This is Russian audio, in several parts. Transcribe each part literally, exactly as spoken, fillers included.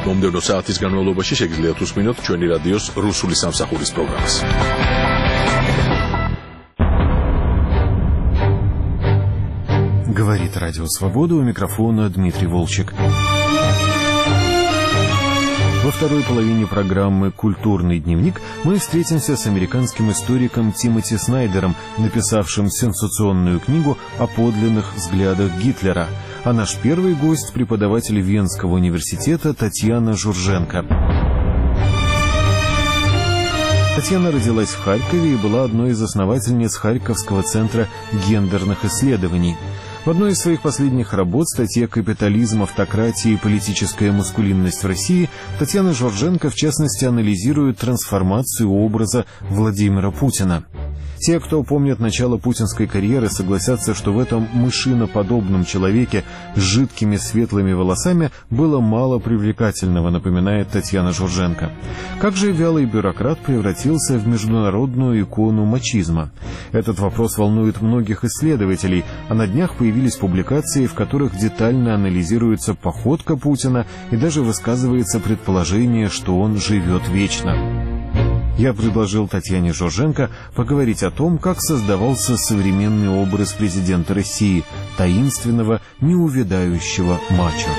მომდევნო საათის განმავლობაში შეგიძლიათ უსმინოთ ჩვენი რადიოს რუსული სამსახურის პროგრამას. Говорит Радио Свобода, у микрофона Дмитрий Волчек. Во второй половине программы «Культурный дневник» мы встретимся с американским историком Тимоти Снайдером, написавшим сенсационную книгу о подлинных взглядах Гитлера. А наш первый гость – преподаватель Венского университета Татьяна Журженко. Татьяна родилась в Харькове и была одной из основательниц Харьковского центра гендерных исследований. В одной из своих последних работ, статье «Капитализм, автократия и политическая маскулинность в России», Татьяна Журженко, в частности, анализирует трансформацию образа Владимира Путина. Те, кто помнит начало путинской карьеры, согласятся, что в этом мышиноподобном человеке с жидкими светлыми волосами было мало привлекательного, напоминает Татьяна Журженко. Как же вялый бюрократ превратился в международную икону мачизма? Этот вопрос волнует многих исследователей, а на днях появились публикации, в которых детально анализируется походка Путина и даже высказывается предположение, что он живет вечно. Я предложил Татьяне Журженко поговорить о том, как создавался современный образ президента России, таинственного, неувядающего мачо.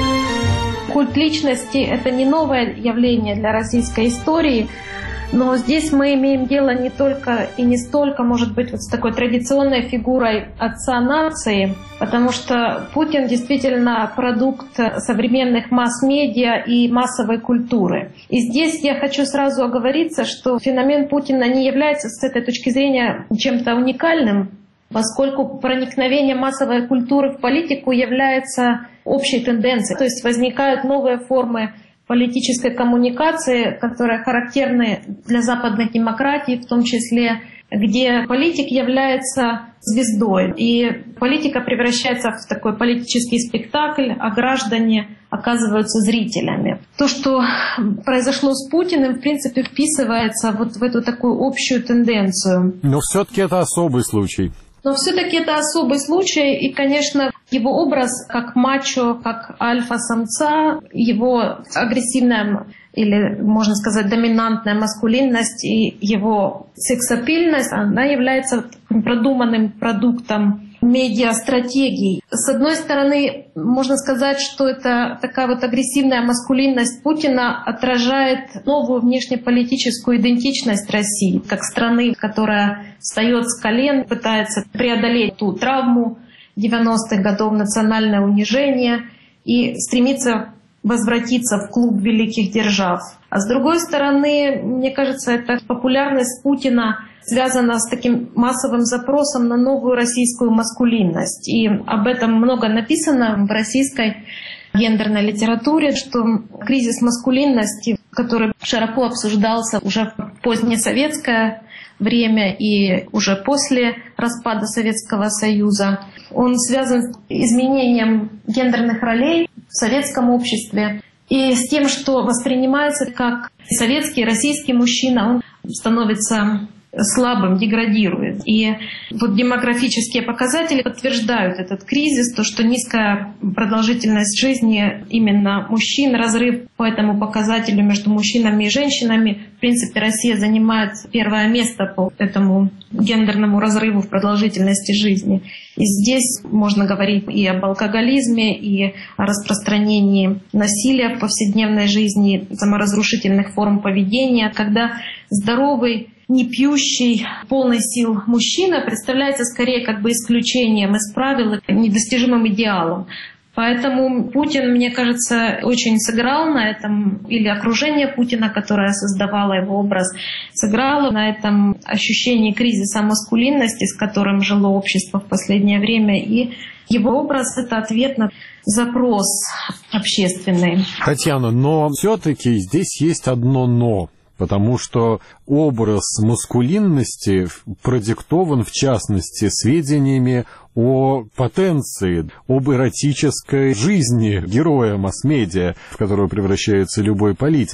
Культ личности – это не новое явление для российской истории, но здесь мы имеем дело не только и не столько, может быть, вот с такой традиционной фигурой отца нации, потому что Путин действительно продукт современных масс-медиа и массовой культуры. И здесь я хочу сразу оговориться, что феномен Путина не является с этой точки зрения чем-то уникальным, поскольку проникновение массовой культуры в политику является общей тенденцией. То есть возникают новые формы политической коммуникации, которые характерны для западных демократий, в том числе, где политик является звездой. И политика превращается в такой политический спектакль, а граждане оказываются зрителями. То, что произошло с Путиным, в принципе, вписывается вот в эту такую общую тенденцию. Но все-таки это особый случай. Но все-таки это особый случай, и, конечно, его образ как мачо, как альфа-самца, его агрессивная или, можно сказать, доминантная маскулинность и его сексапильность, она является продуманным продуктом медиастратегий. С одной стороны, можно сказать, что это такая вот агрессивная маскулинность Путина отражает новую внешнеполитическую идентичность России, как страны, которая встает с колен, пытается преодолеть ту травму девяностых годов, национальное унижение и стремится возвратиться в клуб великих держав. А с другой стороны, мне кажется, эта популярность Путина связана с таким массовым запросом на новую российскую маскулинность. И об этом много написано в российской гендерной литературе, что кризис маскулинности, который широко обсуждался уже в позднесоветское время и уже после распада Советского Союза, он связан с изменением гендерных ролей в советском обществе и с тем, что воспринимается как советский, российский мужчина, он становится слабым, деградирует. И вот демографические показатели подтверждают этот кризис, то, что низкая продолжительность жизни именно мужчин, разрыв по этому показателю между мужчинами и женщинами. В принципе, Россия занимает первое место по этому гендерному разрыву в продолжительности жизни. И здесь можно говорить и об алкоголизме, и о распространении насилия в повседневной жизни, саморазрушительных форм поведения, когда здоровый, не пьющий, полный сил мужчина представляется скорее как бы исключением из правил, недостижимым идеалом. Поэтому Путин, мне кажется, очень сыграл на этом, или окружение Путина, которое создавало его образ, сыграло на этом ощущении кризиса маскулинности, с которым жило общество в последнее время. И его образ — это ответ на запрос общественный. Татьяна, но все-таки здесь есть одно «но». Потому что образ маскулинности продиктован, в частности, сведениями о потенции, об эротической жизни героя масс-медиа, в которую превращается любой политик.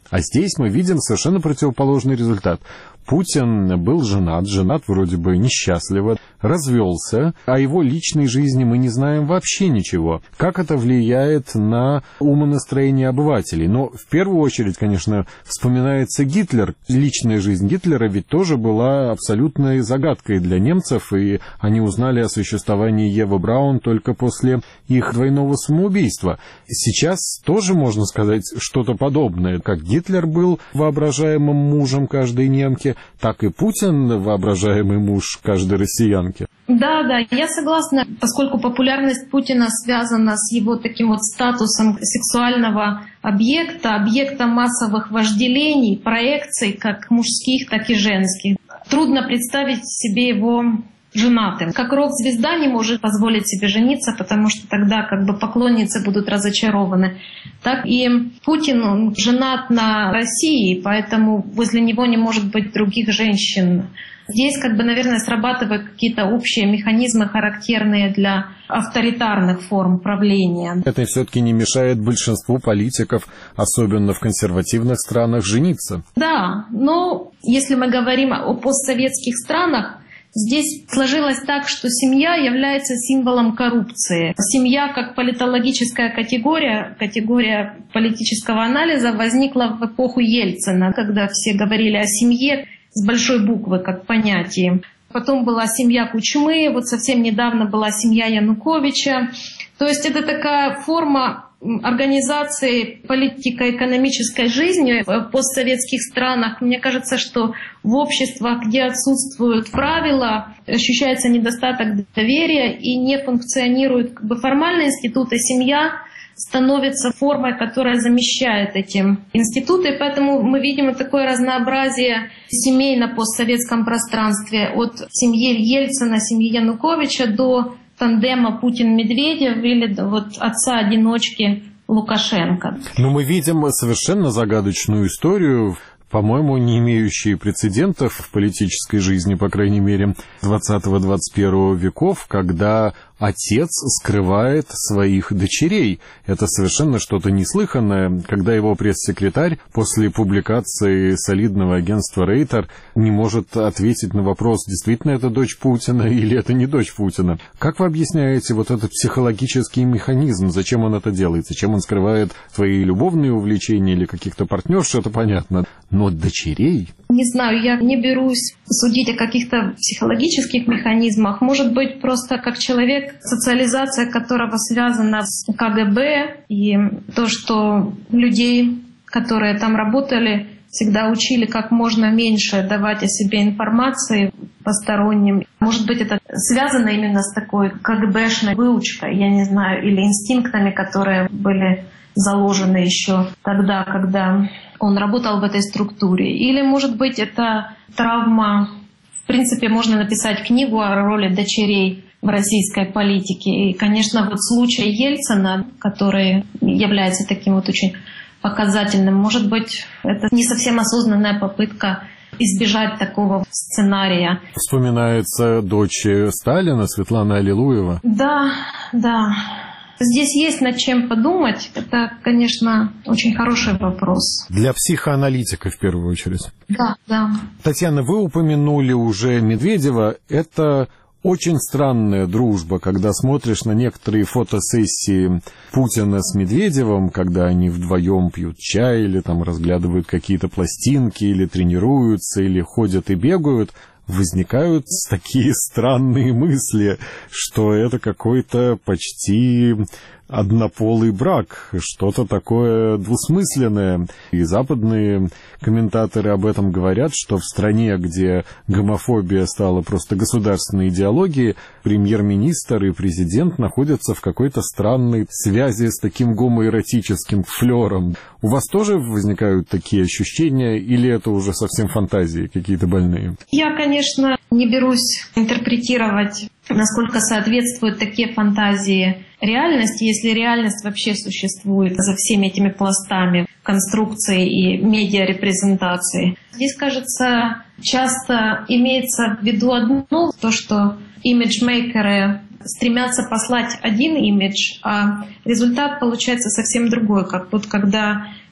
А здесь мы видим совершенно противоположный результат. Путин был женат, женат вроде бы несчастливо, развелся, о его личной жизни мы не знаем вообще ничего. Как это влияет на умонастроение обывателей? Но в первую очередь, конечно, вспоминается Гитлер. Личная жизнь Гитлера ведь тоже была абсолютной загадкой для немцев, и они узнали о существовании Евы Браун только после их двойного самоубийства. Сейчас тоже можно сказать что-то подобное. Как Гитлер был воображаемым мужем каждой немки, так и Путин воображаемый муж каждой россиянки. Да, да, я согласна, поскольку популярность Путина связана с его таким вот статусом сексуального объекта, объекта массовых вожделений, проекций, как мужских, так и женских. Трудно представить себе его женатым. Как рок-звезда не может позволить себе жениться, потому что тогда как бы поклонницы будут разочарованы. Так и Путин, он женат на России, поэтому возле него не может быть других женщин. Здесь, как бы, наверное, срабатывают какие-то общие механизмы, характерные для авторитарных форм правления. Это все-таки не мешает большинству политиков, особенно в консервативных странах, жениться. Да, но если мы говорим о постсоветских странах, здесь сложилось так, что семья является символом коррупции. Семья как политологическая категория, категория политического анализа возникла в эпоху Ельцина, когда все говорили о семье с большой буквы как понятии. Потом была семья Кучмы, вот совсем недавно была семья Януковича. То есть это такая форма организации политико-экономической жизни в постсоветских странах. Мне кажется, что в обществах, где отсутствуют правила, ощущается недостаток доверия и не функционируют как бы формальные институты, семья становится формой, которая замещает эти институты. И поэтому мы видим такое разнообразие семей на постсоветском пространстве. От семьи Ельцина, семьи Януковича до тандема Путин-Медведев или вот отца-одиночки Лукашенко. Но мы видим совершенно загадочную историю, по-моему, не имеющие прецедентов в политической жизни, по крайней мере, двадцатого-двадцать первого веков, когда отец скрывает своих дочерей. Это совершенно что-то неслыханное, когда его пресс-секретарь после публикации солидного агентства Рейтер не может ответить на вопрос, действительно это дочь Путина или это не дочь Путина. Как вы объясняете вот этот психологический механизм? Зачем он это делает? Зачем он скрывает свои любовные увлечения или каких-то партнерш, это понятно. Но дочерей? Не знаю, я не берусь судить о каких-то психологических механизмах. Может быть, просто как человек, социализация которого связана с ка гэ бэ, и то, что людей, которые там работали, всегда учили как можно меньше давать о себе информации посторонним. Может быть, это связано именно с такой ка гэ бэшной выучкой, я не знаю, или инстинктами, которые были заложены еще тогда, когда он работал в этой структуре. Или, может быть, это травма. В принципе, можно написать книгу о роли дочерей в российской политике. И, конечно, вот случай Ельцина, который является таким вот очень показательным, может быть, это не совсем осознанная попытка избежать такого сценария. Вспоминается дочь Сталина, Светлана Аллилуева. Да, да. Здесь есть над чем подумать. Это, конечно, очень хороший вопрос. Для психоаналитика, в первую очередь. Да, да. Татьяна, вы упомянули уже Медведева. Это очень странная дружба, когда смотришь на некоторые фотосессии Путина с Медведевым, когда они вдвоем пьют чай или там разглядывают какие-то пластинки, или тренируются, или ходят и бегают. Возникают такие странные мысли, что это какой-то почти однополый брак, что-то такое двусмысленное. И западные комментаторы об этом говорят, что в стране, где гомофобия стала просто государственной идеологией, премьер-министр и президент находятся в какой-то странной связи с таким гомоэротическим флером. У вас тоже возникают такие ощущения, или это уже совсем фантазии какие-то больные? Я, конечно, не берусь интерпретировать, насколько соответствуют такие фантазии реальности, если реальность вообще существует за всеми этими пластами конструкции и медиарепрезентации. Здесь, кажется, часто имеется в виду одно, то, что имиджмейкеры стремятся послать один имидж, а результат получается совсем другой. Как вот когда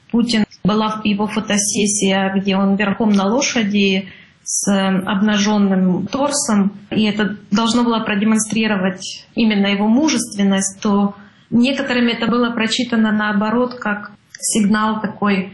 Путин. Была его фотосессия, где он верхом на лошади с обнаженным торсом, и это должно было продемонстрировать именно его мужественность, то некоторыми это было прочитано наоборот как сигнал такой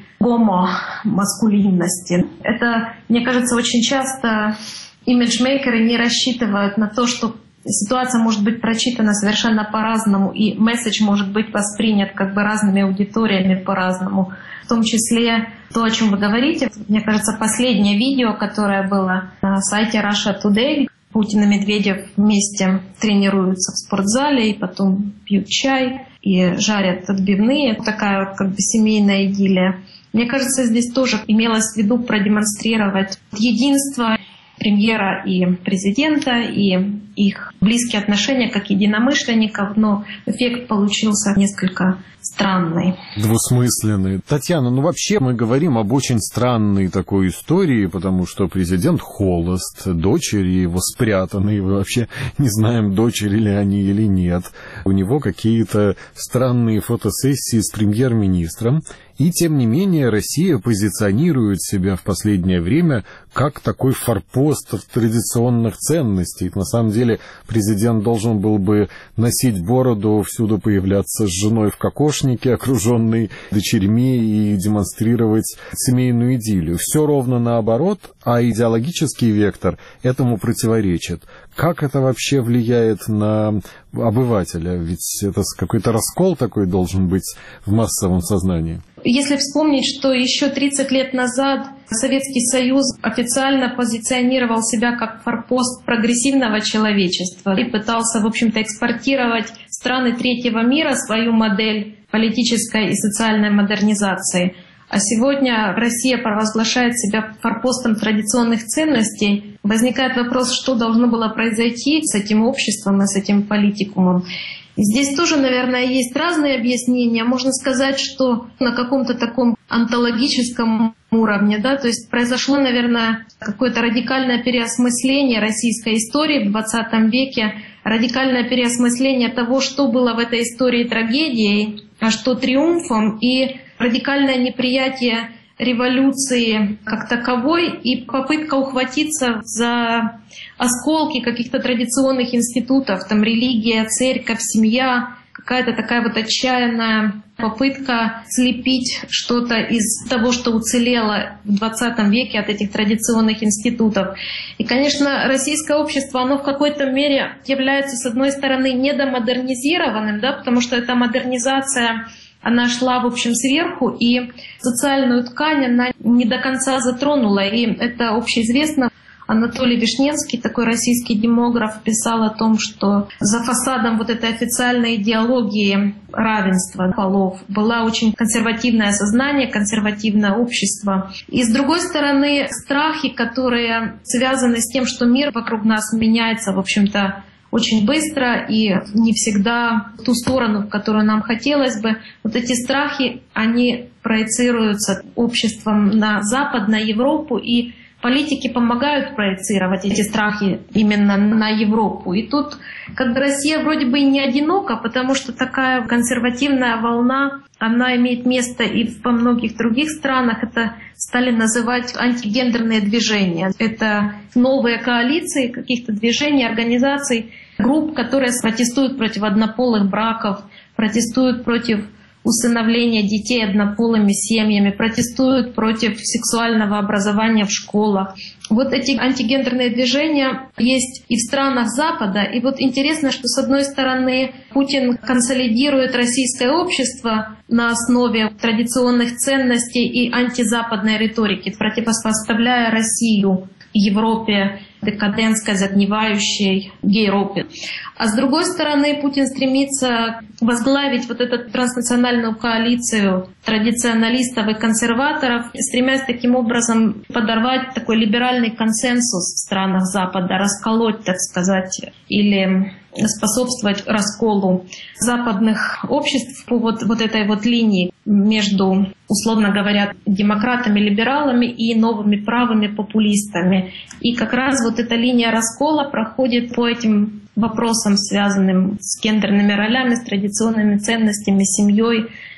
гомо-маскулинности. Это, мне кажется, очень часто имиджмейкеры не рассчитывают на то, что ситуация может быть прочитана совершенно по-разному, и месседж может быть воспринят как бы разными аудиториями по-разному. В том числе то, о чем вы говорите. Мне кажется, последнее видео, которое было на сайте Russia Today, Путин и Медведев вместе тренируются в спортзале, и потом пьют чай и жарят отбивные. Такая как бы семейная идиллия. Мне кажется, здесь тоже имелось в виду продемонстрировать единство премьера и президента, и их близкие отношения как единомышленников, но эффект получился несколько странный. Двусмысленный. Татьяна, ну вообще мы говорим об очень странной такой истории, потому что президент холост, дочери его спрятаны, и мы вообще не знаем, дочери ли они или нет. У него какие-то странные фотосессии с премьер-министром. И, тем не менее, Россия позиционирует себя в последнее время как такой форпост традиционных ценностей. На самом деле, президент должен был бы носить бороду, всюду появляться с женой в кокошнике, окруженный дочерьми, и демонстрировать семейную идиллию. Все ровно наоборот, а идеологический вектор этому противоречит. Как это вообще влияет на обывателя? Ведь это какой-то раскол такой должен быть в массовом сознании. Если вспомнить, что еще тридцать лет назад Советский Союз официально позиционировал себя как форпост прогрессивного человечества и пытался, в общем-то, экспортировать в страны третьего мира свою модель политической и социальной модернизации. А сегодня Россия провозглашает себя форпостом традиционных ценностей. Возникает вопрос, что должно было произойти с этим обществом и с этим политикумом. И здесь тоже, наверное, есть разные объяснения. Можно сказать, что на каком-то таком онтологическом уровне, да, то есть произошло, наверное, какое-то радикальное переосмысление российской истории в двадцатом веке, радикальное переосмысление того, что было в этой истории трагедией, а что триумфом, и радикальное неприятие революции как таковой и попытка ухватиться за осколки каких-то традиционных институтов, там религия, церковь, семья, какая-то такая вот отчаянная попытка слепить что-то из того, что уцелело в двадцатом веке от этих традиционных институтов. И, конечно, российское общество, оно в какой-то мере является, с одной стороны, недомодернизированным, да, потому что эта модернизация, она шла, в общем, сверху, и социальную ткань она не до конца затронула. И это общеизвестно. Анатолий Вишневский, такой российский демограф, писал о том, что за фасадом вот этой официальной идеологии равенства полов было очень консервативное сознание, консервативное общество. И с другой стороны, страхи, которые связаны с тем, что мир вокруг нас меняется, в общем-то, очень быстро и не всегда в ту сторону, в которую нам хотелось бы. Вот эти страхи, они проецируются обществом на Запад, на Европу, и политики помогают проецировать эти страхи именно на Европу. И тут как бы Россия вроде бы и не одинока, потому что такая консервативная волна, она имеет место и во многих других странах. Это стали называть антигендерные движения. Это новые коалиции каких-то движений, организаций, групп, которые протестуют против однополых браков, протестуют против усыновления детей однополыми семьями, протестуют против сексуального образования в школах. Вот эти антигендерные движения есть и в странах Запада. И вот интересно, что с одной стороны Путин консолидирует российское общество на основе традиционных ценностей и антизападной риторики, противопоставляя Россию Европе, декадентской, загнивающей Гейропе. А с другой стороны, Путин стремится возглавить вот эту транснациональную коалицию традиционалистов и консерваторов, стремясь таким образом подорвать такой либеральный консенсус в странах Запада, расколоть, так сказать, или способствовать расколу западных обществ по вот, вот этой вот линии между, условно говоря, демократами, либералами и новыми правыми популистами. И как раз вот эта линия раскола проходит по этим вопросам, связанным с гендерными ролями, с традиционными ценностями, семьей,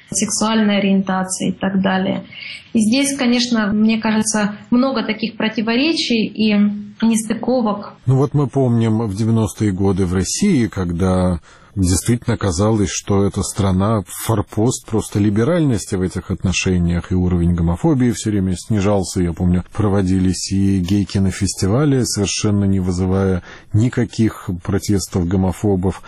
сексуальной ориентации и так далее. И здесь, конечно, мне кажется, много таких противоречий и нестыковок. Ну вот мы помним в девяностые годы в России, когда действительно казалось, что эта страна форпост просто либеральности в этих отношениях, и уровень гомофобии все время снижался. Я помню, проводились и гей-кинофестивали, совершенно не вызывая никаких протестов гомофобов.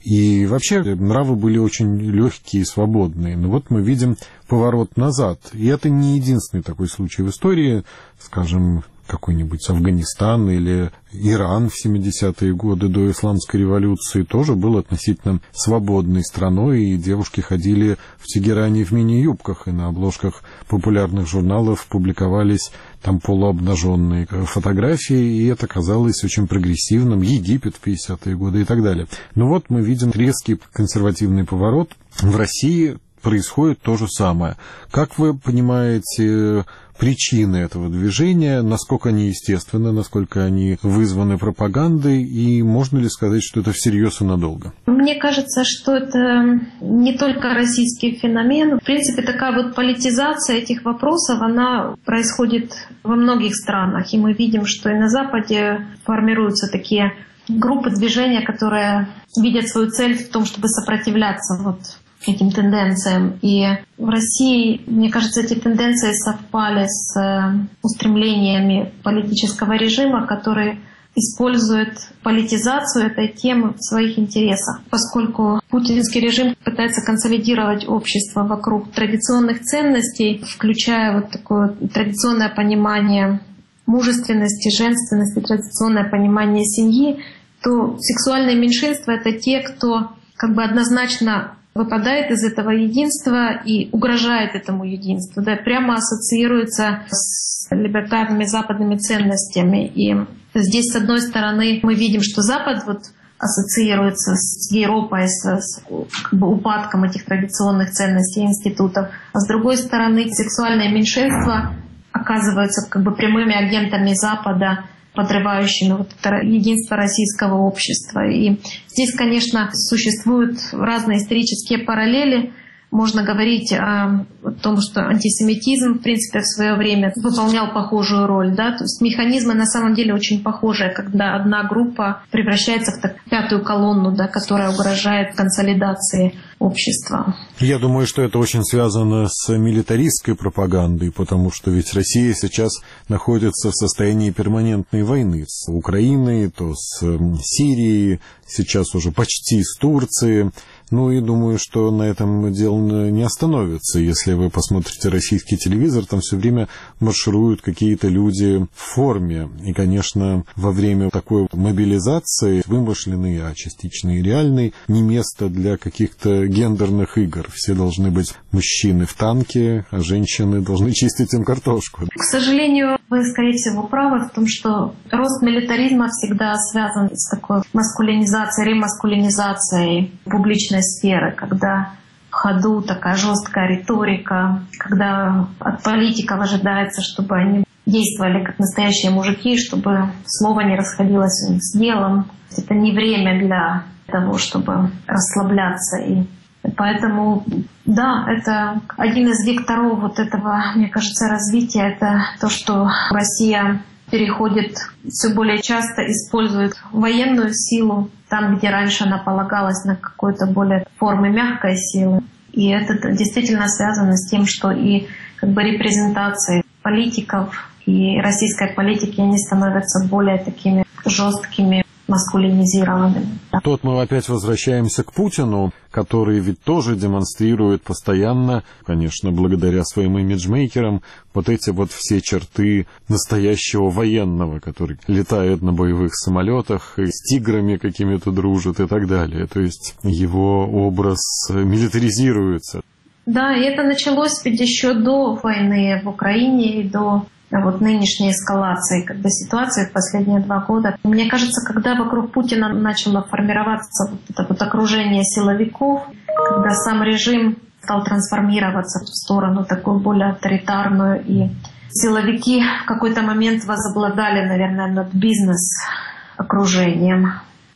И вообще нравы были очень легкие и свободные. Но вот мы видим поворот назад. И это не единственный такой случай в истории, скажем, какой-нибудь Афганистан или Иран в семидесятые годы до исламской революции тоже был относительно свободной страной, и девушки ходили в Тегеране в мини-юбках, и на обложках популярных журналов публиковались там полуобнаженные фотографии, и это казалось очень прогрессивным. Египет в пятидесятые годы и так далее. Но вот мы видим резкий консервативный поворот. В России происходит то же самое. Как вы понимаете причины этого движения, насколько они естественны, насколько они вызваны пропагандой, и можно ли сказать, что это всерьез и надолго? Мне кажется, что это не только российский феномен. В принципе, такая вот политизация этих вопросов, она происходит во многих странах. И мы видим, что и на Западе формируются такие группы движения, которые видят свою цель в том, чтобы сопротивляться вот этим тенденциям. И в России, мне кажется, эти тенденции совпали с устремлениями политического режима, который использует политизацию этой темы в своих интересах. Поскольку путинский режим пытается консолидировать общество вокруг традиционных ценностей, включая вот такое традиционное понимание мужественности, женственности, традиционное понимание семьи, то сексуальные меньшинства — это те, кто как бы однозначно выпадает из этого единства и угрожает этому единству, да, прямо ассоциируется с либертарными западными ценностями. И здесь, с одной стороны, мы видим, что Запад вот ассоциируется с Европой, с, с как бы, упадком этих традиционных ценностей и институтов, а с другой стороны, сексуальные меньшинства оказываются как бы прямыми агентами Запада, подрывающими вот это единство российского общества. И здесь, конечно, существуют разные исторические параллели. Можно говорить о, о том, что антисемитизм, в принципе, в свое время выполнял похожую роль. Да? То есть механизмы на самом деле очень похожие, когда одна группа превращается в так, пятую колонну, да, которая угрожает консолидации общества. Я думаю, что это очень связано с милитаристской пропагандой, потому что ведь Россия сейчас находится в состоянии перманентной войны с Украиной, то с Сирией, сейчас уже почти с Турцией. Ну и думаю, что на этом дело не остановится. Если вы посмотрите российский телевизор, там все время маршируют какие-то люди в форме. И, конечно, во время такой мобилизации, вымышленной, а частично и реальной, не место для каких-то гендерных игр. Все должны быть мужчины в танке, а женщины должны чистить им картошку. К сожалению, вы, скорее всего, правы в том, что рост милитаризма всегда связан с такой маскулинизацией, ремаскулинизацией публичной сферы, когда в ходу такая жесткая риторика, когда от политиков ожидается, чтобы они действовали как настоящие мужики, чтобы слово не расходилось у них с делом. Это не время для того, чтобы расслабляться. И поэтому, да, это один из векторов вот этого, мне кажется, развития, это то, что Россия переходит, все более часто использует военную силу там, где раньше она полагалась на какую-то более формы мягкой силы. И это действительно связано с тем, что и как бы репрезентации политиков и российской политики, они становятся более такими жесткими, маскулинизированными. Тут мы опять возвращаемся к Путину, который ведь тоже демонстрирует постоянно, конечно, благодаря своим имиджмейкерам, вот эти вот все черты настоящего военного, который летает на боевых самолетах, и с тиграми какими-то дружит и так далее. То есть его образ милитаризируется. Да, и это началось ведь еще до войны в Украине и до вот нынешней эскалации как бы, ситуации в последние два года. Мне кажется, когда вокруг Путина начало формироваться вот это вот окружение силовиков, когда сам режим стал трансформироваться в сторону такую более авторитарную, и силовики в какой-то момент возобладали, наверное, над бизнес-окружением.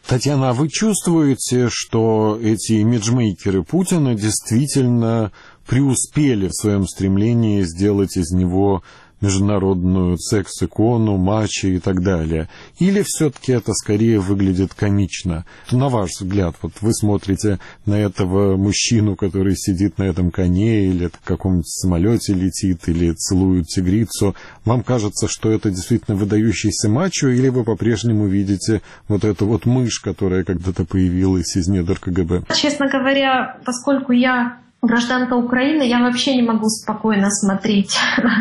Татьяна, а вы чувствуете, что эти имиджмейкеры Путина действительно преуспели в своем стремлении сделать из него международную секс-икону, мачо и так далее? Или все-таки это скорее выглядит комично? На ваш взгляд, вот вы смотрите на этого мужчину, который сидит на этом коне или в каком-нибудь самолете летит, или целует тигрицу, вам кажется, что это действительно выдающийся мачо, или вы по-прежнему видите вот эту вот мышь, которая когда-то появилась из недр КГБ? Честно говоря, поскольку я гражданка Украины, я вообще не могу спокойно смотреть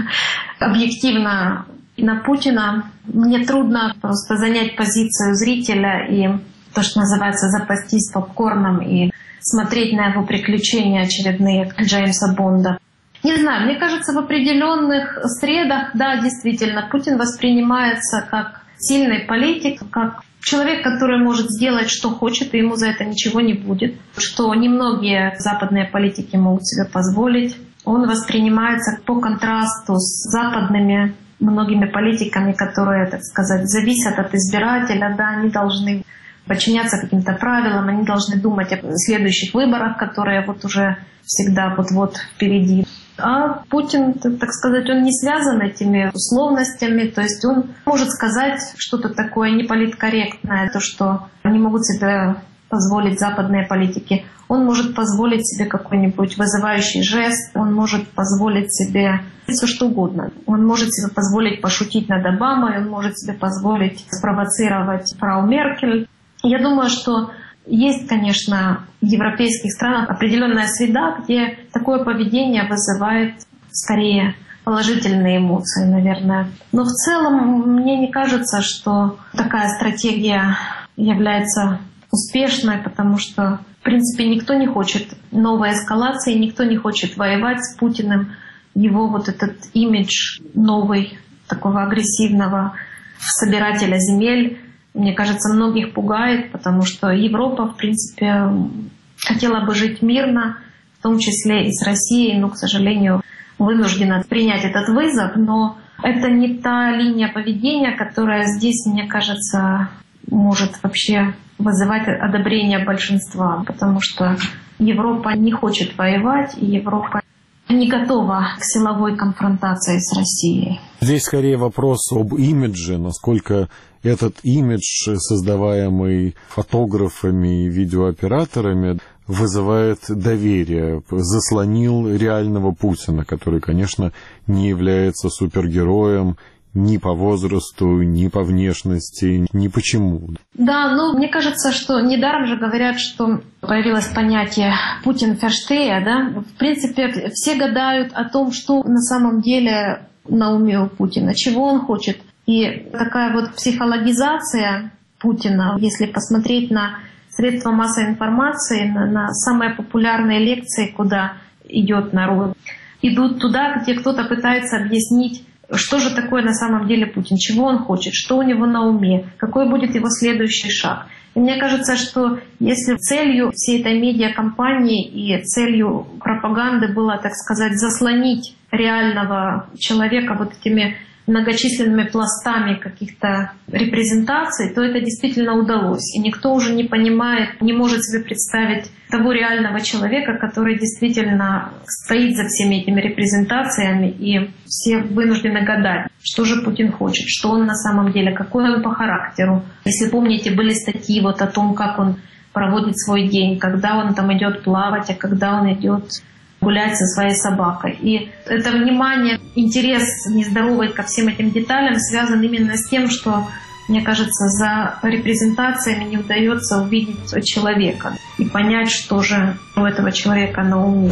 объективно на Путина. Мне трудно просто занять позицию зрителя и то, что называется, запастись попкорном и смотреть на его приключения очередные Джеймса Бонда. Не знаю, мне кажется, в определенных средах, да, действительно, Путин воспринимается как сильный политик, как человек, который может сделать, что хочет, и ему за это ничего не будет. Что немногие западные политики могут себе позволить. Он воспринимается по контрасту с западными многими политиками, которые, так сказать, зависят от избирателя. Да, они должны подчиняться каким-то правилам, они должны думать о следующих выборах, которые вот уже всегда вот-вот впереди. А Путин, так сказать, он не связан этими условностями, то есть он может сказать что-то такое неполиткорректное, то, что не могут себе позволить западные политики. Он может позволить себе какой-нибудь вызывающий жест, он может позволить себе все что угодно. Он может себе позволить пошутить над Обамой, он может себе позволить спровоцировать фрау Меркель. Я думаю, что есть, конечно, в европейских странах определенная среда, где такое поведение вызывает скорее положительные эмоции, наверное. Но в целом мне не кажется, что такая стратегия является успешной, потому что, в принципе, никто не хочет новой эскалации, никто не хочет воевать с Путиным. Его вот этот имидж новый, такого агрессивного собирателя земель, мне кажется, многих пугает, потому что Европа, в принципе, хотела бы жить мирно, в том числе и с Россией, но, к сожалению, вынуждена принять этот вызов. Но это не та линия поведения, которая здесь, мне кажется, может вообще вызывать одобрение большинства, потому что Европа не хочет воевать, и Европа не готова к силовой конфронтации с Россией. Здесь скорее вопрос об имидже, насколько этот имидж, создаваемый фотографами и видеооператорами, вызывает доверие, заслонил реального Путина, который, конечно, не является супергероем ни по возрасту, ни по внешности, ни почему. Да, ну, мне кажется, что недаром же говорят, что появилось понятие «Путин-ферштея», да? В принципе, все гадают о том, что на самом деле на уме у Путина, чего он хочет. И такая вот психологизация Путина, если посмотреть на средства массовой информации, на, на самые популярные лекции, куда идет народ, идут туда, где кто-то пытается объяснить, что же такое на самом деле Путин, чего он хочет, что у него на уме, какой будет его следующий шаг. И мне кажется, что если целью всей этой медиакомпании и целью пропаганды было, так сказать, заслонить реального человека вот этими многочисленными пластами каких-то репрезентаций, то это действительно удалось. И никто уже не понимает, не может себе представить того реального человека, который действительно стоит за всеми этими репрезентациями, и все вынуждены гадать, что же Путин хочет, что он на самом деле, какой он по характеру. Если помните, были статьи вот о том, как он проводит свой день, когда он там идет плавать, а когда он идет гулять со своей собакой. И это внимание, интерес нездоровый ко всем этим деталям связан именно с тем, что, мне кажется, за репрезентациями не удается увидеть человека и понять, что же у этого человека на уме.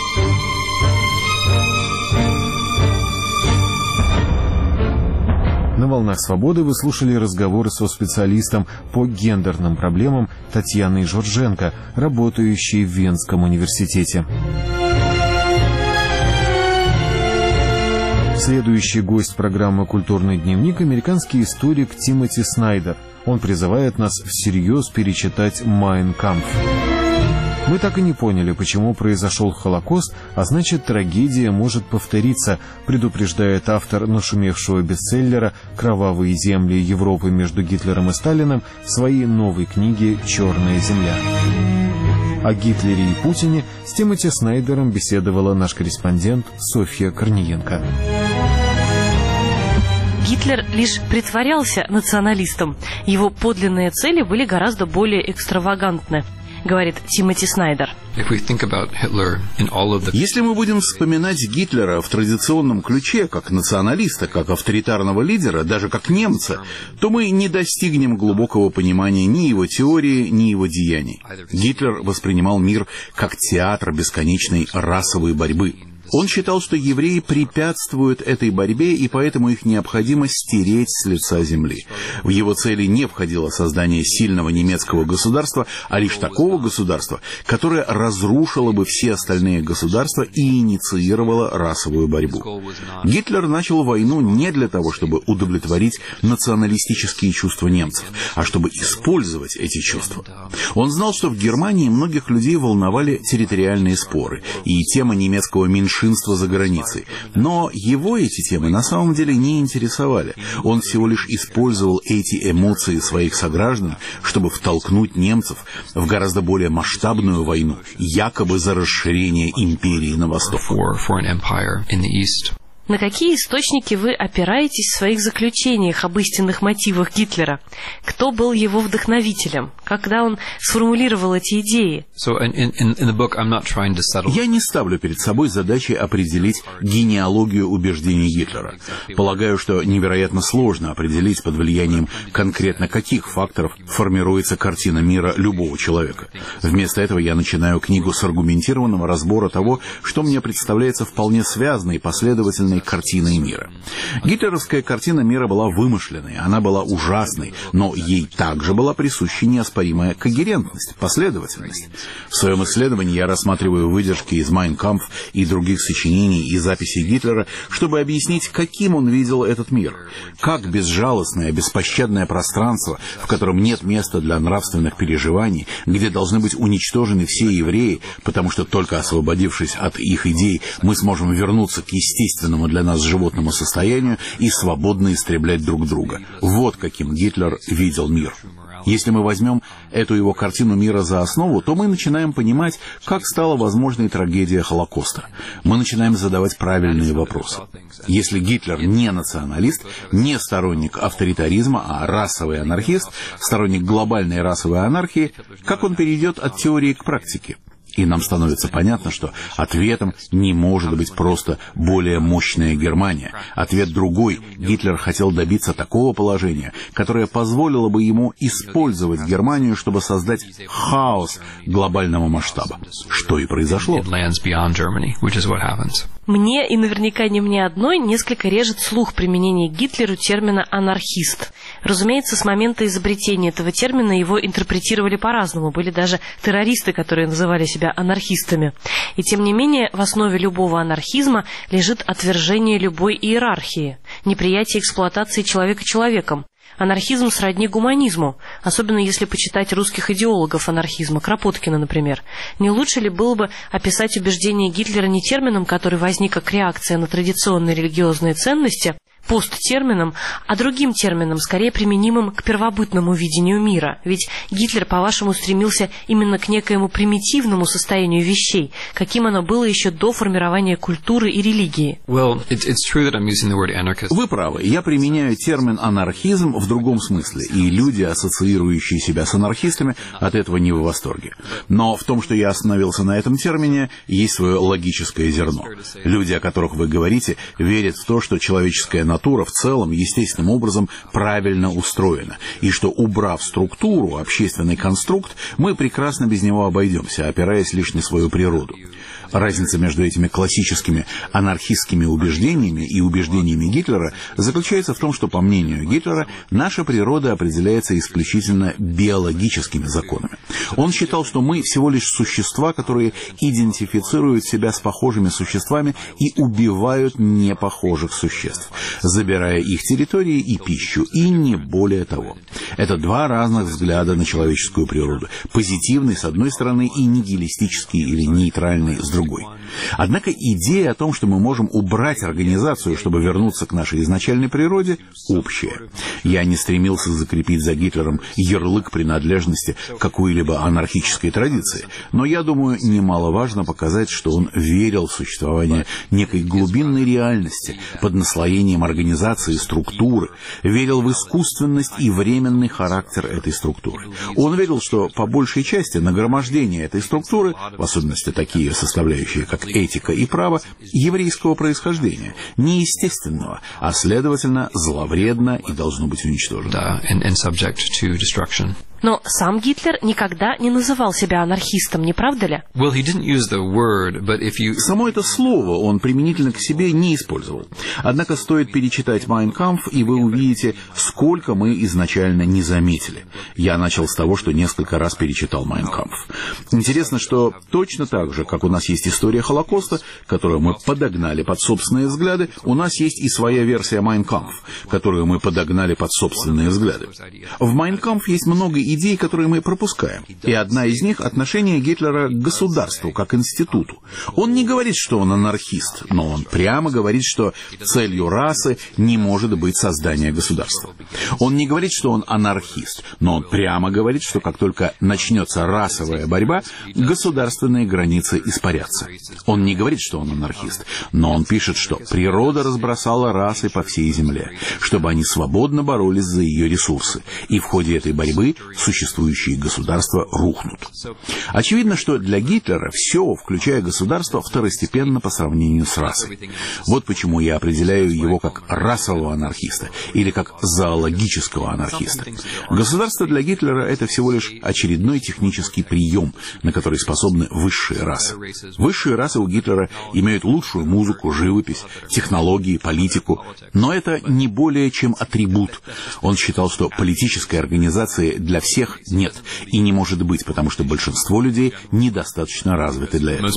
На «Волнах свободы» вы слушали разговоры со специалистом по гендерным проблемам Татьяной Жорженко, работающей в Венском университете. Следующий гость программы «Культурный дневник» — американский историк Тимоти Снайдер. Он призывает нас всерьез перечитать «Майн Кампф». Мы так и не поняли, почему произошел Холокост, а значит, трагедия может повториться, предупреждает автор нашумевшего бестселлера «Кровавые земли Европы между Гитлером и Сталиным» в своей новой книге «Черная земля». О Гитлере и Путине с Тимоти Снайдером беседовала наш корреспондент Софья Корниенко. Гитлер лишь притворялся националистом. Его подлинные цели были гораздо более экстравагантны, говорит Тимоти Снайдер. Если мы будем вспоминать Гитлера в традиционном ключе, как националиста, как авторитарного лидера, даже как немца, то мы не достигнем глубокого понимания ни его теории, ни его деяний. Гитлер воспринимал мир как театр бесконечной расовой борьбы. Он считал, что евреи препятствуют этой борьбе, и поэтому их необходимо стереть с лица земли. В его цели не входило создание сильного немецкого государства, а лишь такого государства, которое разрушило бы все остальные государства и инициировало расовую борьбу. Гитлер начал войну не для того, чтобы удовлетворить националистические чувства немцев, а чтобы использовать эти чувства. Он знал, что в Германии многих людей волновали территориальные споры и тема немецкого меньшинства за границей. Но его эти темы на самом деле не интересовали. Он всего лишь использовал эти эмоции своих сограждан, чтобы втолкнуть немцев в гораздо более масштабную войну, якобы за расширение империи на восток. На какие источники вы опираетесь в своих заключениях об истинных мотивах Гитлера? Кто был его вдохновителем? Когда он сформулировал эти идеи? Я не ставлю перед собой задачи определить генеалогию убеждений Гитлера. Полагаю, что невероятно сложно определить, под влиянием конкретно каких факторов формируется картина мира любого человека. Вместо этого я начинаю книгу с аргументированного разбора того, что мне представляется вполне связанной, последовательной картиной мира. Гитлеровская картина мира была вымышленной, она была ужасной, но ей также была присуща неоспоримая когерентность, последовательность. В своем исследовании я рассматриваю выдержки из «Майн кампф» и других сочинений и записей Гитлера, чтобы объяснить, каким он видел этот мир. Как безжалостное, беспощадное пространство, в котором нет места для нравственных переживаний, где должны быть уничтожены все евреи, потому что только освободившись от их идей, мы сможем вернуться к естественному для нас животному состоянию и свободно истреблять друг друга. Вот каким Гитлер видел мир. Если мы возьмем эту его картину мира за основу, то мы начинаем понимать, как стала возможной трагедия Холокоста. Мы начинаем задавать правильные вопросы. Если Гитлер не националист, не сторонник авторитаризма, а расовый анархист, сторонник глобальной расовой анархии, как он перейдет от теории к практике? И нам становится понятно, что ответом не может быть просто более мощная Германия. Ответ другой. Гитлер хотел добиться такого положения, которое позволило бы ему использовать Германию, чтобы создать хаос глобального масштаба. Что и произошло. Мне, и наверняка не мне одной, несколько режет слух применения Гитлеру термина «анархист». Разумеется, с момента изобретения этого термина его интерпретировали по-разному. Были даже террористы, которые называли себя анархистами. И тем не менее, в основе любого анархизма лежит отвержение любой иерархии, неприятие эксплуатации человека человеком. Анархизм сродни гуманизму, особенно если почитать русских идеологов анархизма, Кропоткина, например. Не лучше ли было бы описать убеждения Гитлера не термином, который возник как реакция на традиционные религиозные ценности, посттермином, а другим термином, скорее применимым к первобытному видению мира? Ведь Гитлер, по-вашему, стремился именно к некоему примитивному состоянию вещей, каким оно было еще до формирования культуры и религии. Вы правы, я применяю термин «анархизм» в другом смысле, и люди, ассоциирующие себя с анархистами, от этого не в восторге. Но в том, что я остановился на этом термине, есть свое логическое зерно. Люди, о которых вы говорите, верят в то, что человеческая натура в целом естественным образом правильно устроена, и что, убрав структуру, общественный конструкт, мы прекрасно без него обойдемся, опираясь лишь на свою природу. Разница между этими классическими анархистскими убеждениями и убеждениями Гитлера заключается в том, что, по мнению Гитлера, наша природа определяется исключительно биологическими законами. Он считал, что мы всего лишь существа, которые идентифицируют себя с похожими существами и убивают непохожих существ. забирая их территории и пищу, и не более того. Это два разных взгляда на человеческую природу. Позитивный с одной стороны и нигилистический или нейтральный с другой. Однако идея о том, что мы можем убрать организацию, чтобы вернуться к нашей изначальной природе, общая. Я не стремился закрепить за Гитлером ярлык принадлежности к какой-либо анархической традиции, но я думаю, немаловажно показать, что он верил в существование некой глубинной реальности под наслоением организации и структуры, верил в искусственность и временный характер этой структуры. Он верил, что по большей части нагромождение этой структуры, в особенности такие составляющие, как этика и право, еврейского происхождения, неестественного, а следовательно зловредно и должно быть уничтожено. Но сам Гитлер никогда не называл себя анархистом, не правда ли? Well, he didn't use the word, but if you... Само это слово он применительно к себе не использовал. Однако стоит перечитать «Mein Kampf», и вы увидите, сколько мы изначально не заметили. Я начал с того, что несколько раз перечитал «Mein Kampf». Интересно, что точно так же, как у нас есть история Холокоста, которую мы подогнали под собственные взгляды, у нас есть и своя версия «Mein Kampf», которую мы подогнали под собственные взгляды. В «Mein Kampf» есть много идей, которые мы пропускаем. И одна из них — отношение Гитлера к государству, как институту. Он не говорит, что он анархист, но он прямо говорит, что целью расы не может быть создание государства. Он не говорит, что он анархист, но он прямо говорит, что как только начнется расовая борьба, государственные границы испарятся. Он не говорит, что он анархист, но он пишет, что природа разбросала расы по всей земле, чтобы они свободно боролись за ее ресурсы, и в ходе этой борьбы существующие государства рухнут. Очевидно, что для Гитлера все, включая государство, второстепенно по сравнению с расой. Вот почему я определяю его как расового анархиста или как зоологического анархиста. Государство для Гитлера — это всего лишь очередной технический прием, на который способны высшие расы. Высшие расы у Гитлера имеют лучшую музыку, живопись, технологии, политику, но это не более чем атрибут. Он считал, что политической организации для всех нет и не может быть, потому что большинство людей недостаточно развиты для этого.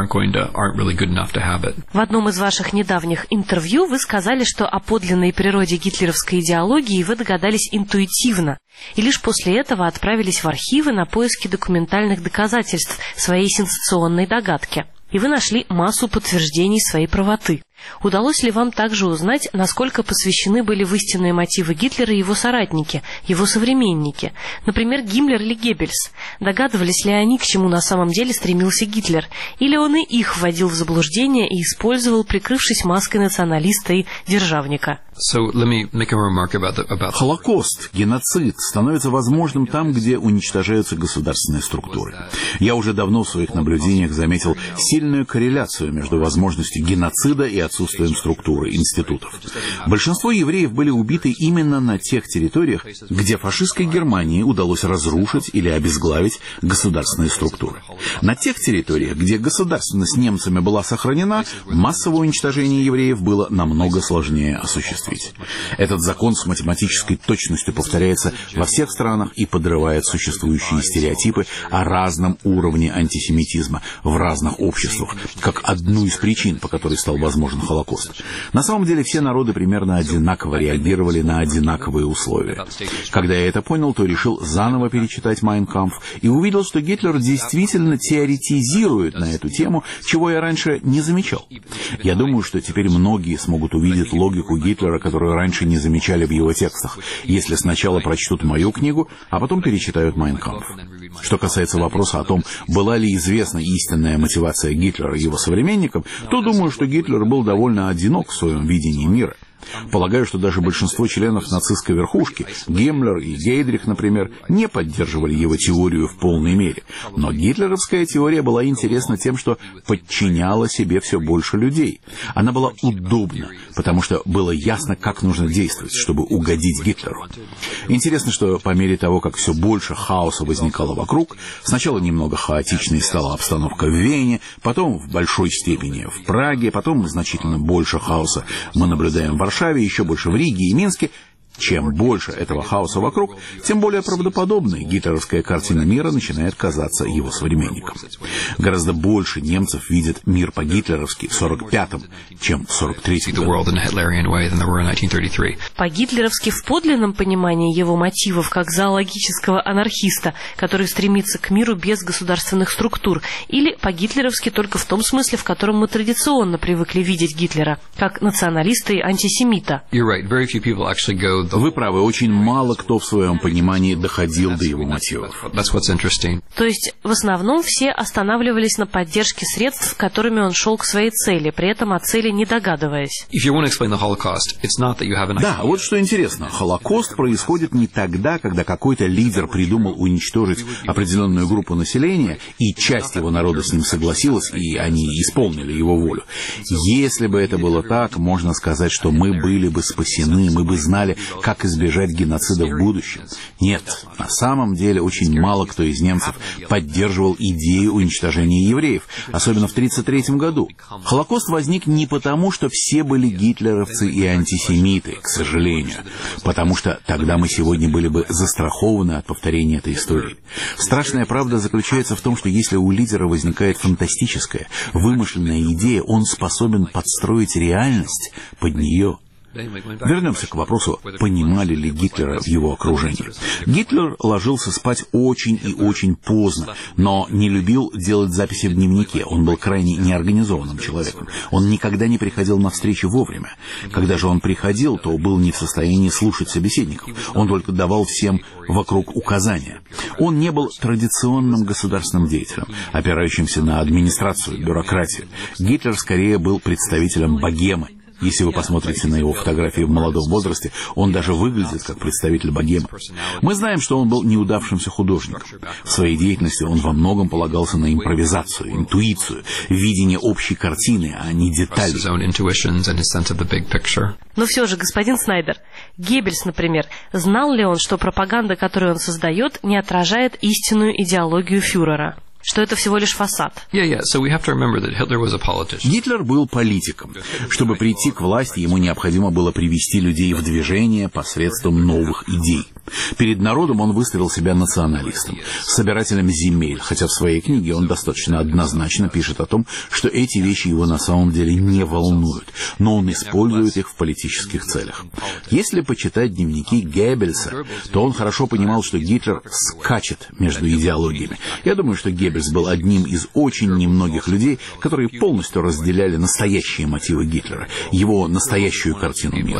В одном из ваших недавних интервью вы сказали, что о подлинной природе гитлеровской идеологии вы догадались интуитивно, и лишь после этого отправились в архивы на поиски документальных доказательств своей сенсационной догадки. И вы нашли массу подтверждений своей правоты. Удалось ли вам также узнать, насколько посвящены были в истинные мотивы Гитлера его соратники, его современники, например, Гиммлер или Геббельс? Догадывались ли они, к чему на самом деле стремился Гитлер? Или он и их вводил в заблуждение и использовал, прикрывшись маской националиста и державника? So, let me make a remark about the, about... Холокост, геноцид становится возможным там, где уничтожаются государственные структуры. Я уже давно в своих наблюдениях заметил сильную корреляцию между возможностью геноцида и отсутствием структуры, институтов. Большинство евреев были убиты именно на тех территориях, где фашистской Германии удалось разрушить или обезглавить государственные структуры. На тех территориях, где государственность немцами была сохранена, массовое уничтожение евреев было намного сложнее осуществить. Этот закон с математической точностью повторяется во всех странах и подрывает существующие стереотипы о разном уровне антисемитизма в разных обществах, как одну из причин, по которой стал возможен Холокост. На самом деле все народы примерно одинаково реагировали на одинаковые условия. Когда я это понял, то решил заново перечитать «Mein Kampf» и увидел, что Гитлер действительно теоретизирует на эту тему, чего я раньше не замечал. Я думаю, что теперь многие смогут увидеть логику Гитлера, которую раньше не замечали в его текстах, если сначала прочтут мою книгу, а потом перечитают «Mein Kampf». Что касается вопроса о том, была ли известна истинная мотивация Гитлера и его современникам, то думаю, что Гитлер был довольно одинок в своем видении мира. Полагаю, что даже большинство членов нацистской верхушки, Гиммлер и Гейдрих, например, не поддерживали его теорию в полной мере. Но гитлеровская теория была интересна тем, что подчиняла себе все больше людей. Она была удобна, потому что было ясно, как нужно действовать, чтобы угодить Гитлеру. Интересно, что по мере того, как все больше хаоса возникало вокруг, сначала немного хаотичной стала обстановка в Вене, потом в большой степени в Праге, потом значительно больше хаоса мы наблюдаем в Варшаве, еще больше в Риге и Минске. Чем больше этого хаоса вокруг, тем более правдоподобной гитлеровская картина мира начинает казаться его современникам. Гораздо больше немцев видят мир по-гитлеровски в сорок пятом, чем в сорок третьем году. По-гитлеровски в подлинном понимании его мотивов как зоологического анархиста, который стремится к миру без государственных структур, или по-гитлеровски только в том смысле, в котором мы традиционно привыкли видеть Гитлера, как националиста и антисемита. Вы правы, очень мало кто в своем понимании доходил до его мотивов. То есть, в основном, все останавливались на поддержке средств, которыми он шел к своей цели, при этом о цели не догадываясь. Да, вот что интересно. Холокост происходит не тогда, когда какой-то лидер придумал уничтожить определенную группу населения, и часть его народа с ним согласилась, и они исполнили его волю. Если бы это было так, можно сказать, что мы были бы спасены, мы бы знали, как избежать геноцида в будущем. Нет, на самом деле очень мало кто из немцев поддерживал идею уничтожения евреев, особенно в тысяча девятьсот тридцать третьем году. Холокост возник не потому, что все были гитлеровцы и антисемиты, к сожалению, потому что тогда мы сегодня были бы застрахованы от повторения этой истории. Страшная правда заключается в том, что если у лидера возникает фантастическая, вымышленная идея, он способен подстроить реальность под нее. Вернемся к вопросу, понимали ли Гитлера в его окружении. Гитлер ложился спать очень и очень поздно, но не любил делать записи в дневнике. Он был крайне неорганизованным человеком. Он никогда не приходил на встречи вовремя. Когда же он приходил, то был не в состоянии слушать собеседников. Он только давал всем вокруг указания. Он не был традиционным государственным деятелем, опирающимся на администрацию, бюрократию. Гитлер скорее был представителем богемы. Если вы посмотрите на его фотографии в молодом возрасте, он даже выглядит как представитель богемы. Мы знаем, что он был неудавшимся художником. В своей деятельности он во многом полагался на импровизацию, интуицию, видение общей картины, а не деталей. Но все же, господин Снайдер, Геббельс, например, знал ли он, что пропаганда, которую он создает, не отражает истинную идеологию фюрера? Что это всего лишь фасад. Гитлер был политиком. Чтобы прийти к власти, ему необходимо было привести людей в движение посредством новых идей. Перед народом он выставил себя националистом, собирателем земель, хотя в своей книге он достаточно однозначно пишет о том, что эти вещи его на самом деле не волнуют, но он использует их в политических целях. Если почитать дневники Геббельса, то он хорошо понимал, что Гитлер скачет между идеологиями. Я думаю, что Геббельс был одним из очень немногих людей, которые полностью разделяли настоящие мотивы Гитлера, его настоящую картину мира.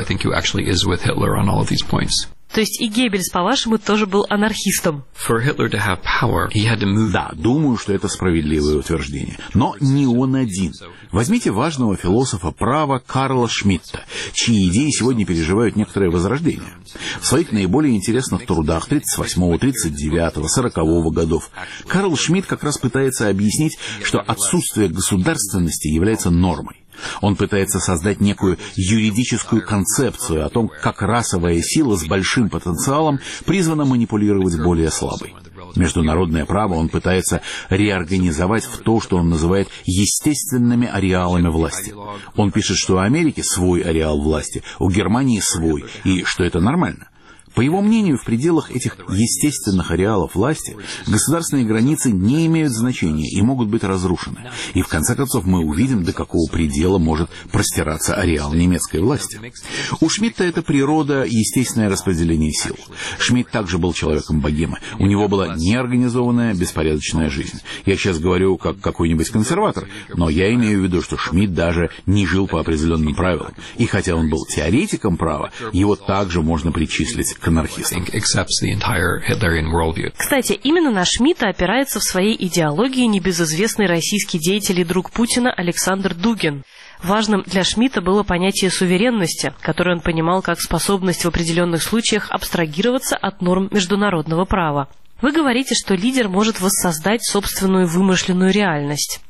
То есть и Геббельс, по-вашему, тоже был анархистом? Да, думаю, что это справедливое утверждение. Но не он один. Возьмите важного философа права Карла Шмидта, чьи идеи сегодня переживают некоторое возрождение. В своих наиболее интересных трудах тридцать восьмого, тридцать девятого, сорокового годов Карл Шмидт как раз пытается объяснить, что отсутствие государственности является нормой. Он пытается создать некую юридическую концепцию о том, как расовая сила с большим потенциалом призвана манипулировать более слабой. Международное право он пытается реорганизовать в то, что он называет естественными ареалами власти. Он пишет, что у Америки свой ареал власти, у Германии свой, и что это нормально. По его мнению, в пределах этих естественных ареалов власти государственные границы не имеют значения и могут быть разрушены. И в конце концов мы увидим, до какого предела может простираться ареал немецкой власти. У Шмидта это природа, естественное распределение сил. Шмидт также был человеком богемы. У него была неорганизованная, беспорядочная жизнь. Я сейчас говорю как какой-нибудь консерватор, но я имею в виду, что Шмидт даже не жил по определенным правилам. И хотя он был теоретиком права, его также можно причислить к анархистам. Кстати, именно на Шмидта опирается в своей идеологии небезызвестный российский деятель и друг Путина Александр Дугин. Важным для Шмидта было понятие суверенности, которое он понимал как способность в определенных случаях абстрагироваться от норм международного права. Вы говорите, что лидер может воссоздать собственную вымышленную реальность.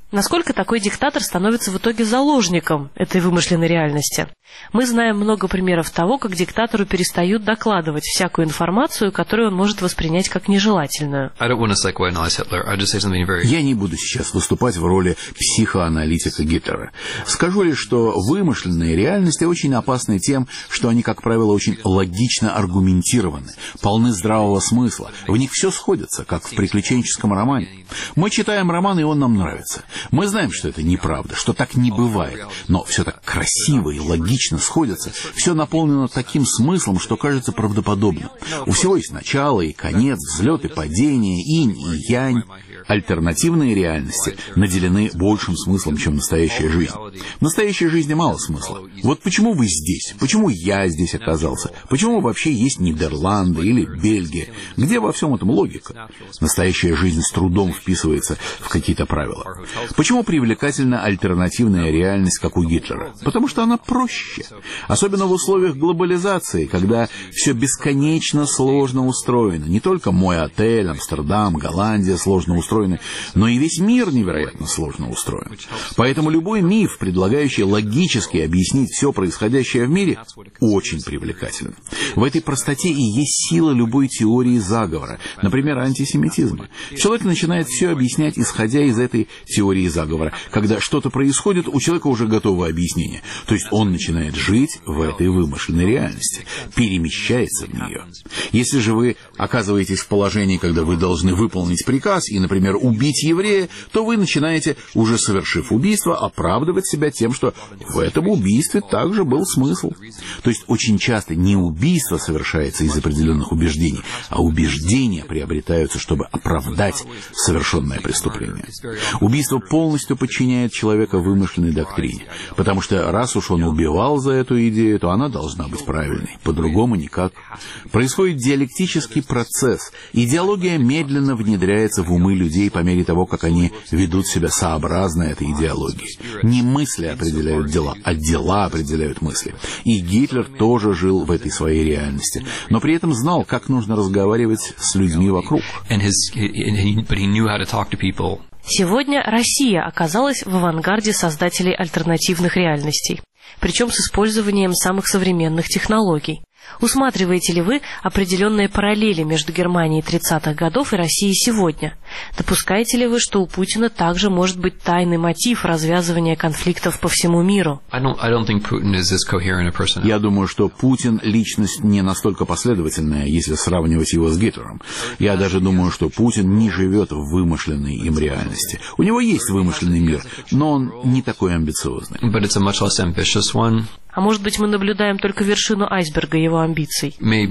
Насколько такой диктатор становится в итоге заложником этой вымышленной реальности? Мы знаем много примеров того, как диктатору перестают докладывать всякую информацию, которую он может воспринять как нежелательную. I don't want to psychoanalyze Hitler. I just say something very... Я не буду сейчас выступать в роли психоаналитика Гитлера. Скажу лишь, что вымышленные реальности очень опасны тем, что они, как правило, очень логично аргументированы, полны здравого смысла. В них все сходится, как в приключенческом романе. Мы читаем роман, и он нам нравится. Мы знаем, что это неправда, что так не бывает, но все так красиво и логично сходится, все наполнено таким смыслом, что кажется правдоподобным. У всего есть начало и конец, взлет и падение, инь и янь. Альтернативные реальности наделены большим смыслом, чем настоящая жизнь. В настоящей жизни мало смысла. Вот почему вы здесь? Почему я здесь оказался? Почему вообще есть Нидерланды или Бельгия? Где во всем этом логика? Настоящая жизнь с трудом вписывается в какие-то правила. Почему привлекательна альтернативная реальность, как у Гитлера? Потому что она проще. Особенно в условиях глобализации, когда все бесконечно сложно устроено. Не только мой отель, Амстердам, Голландия сложно устроена, но и весь мир невероятно сложно устроен. Поэтому любой миф, предлагающий логически объяснить все происходящее в мире, очень привлекателен. В этой простоте и есть сила любой теории заговора, например, антисемитизма. Человек начинает все объяснять, исходя из этой теории заговора. Когда что-то происходит, у человека уже готово объяснение. То есть он начинает жить в этой вымышленной реальности, перемещается в нее. Если же вы оказываетесь в положении, когда вы должны выполнить приказ и, например, убить еврея, то вы начинаете, уже совершив убийство, оправдывать себя тем, что в этом убийстве также был смысл. То есть очень часто не убийство совершается из определенных убеждений, а убеждения приобретаются, чтобы оправдать совершенное преступление. Убийство полностью подчиняет человека вымышленной доктрине, потому что раз уж он убивал за эту идею, то она должна быть правильной, по-другому никак. Происходит диалектический процесс. Идеология медленно внедряется в умы людей по мере того, как они ведут себя сообразно этой идеологии. Не мысли определяют дела, а дела определяют мысли. И Гитлер тоже жил в этой своей реальности, но при этом знал, как нужно разговаривать с людьми вокруг. Сегодня Россия оказалась в авангарде создателей альтернативных реальностей, причем с использованием самых современных технологий. Усматриваете ли вы определенные параллели между Германией тридцатых годов и Россией сегодня? Допускаете ли вы, что у Путина также может быть тайный мотив развязывания конфликтов по всему миру? Я думаю, что Путин — личность не настолько последовательная, если сравнивать его с Гитлером. Я даже думаю, что Путин не живет в вымышленной им реальности. У него есть вымышленный мир, но он не такой амбициозный. А может быть, мы наблюдаем только вершину айсберга его амбиций?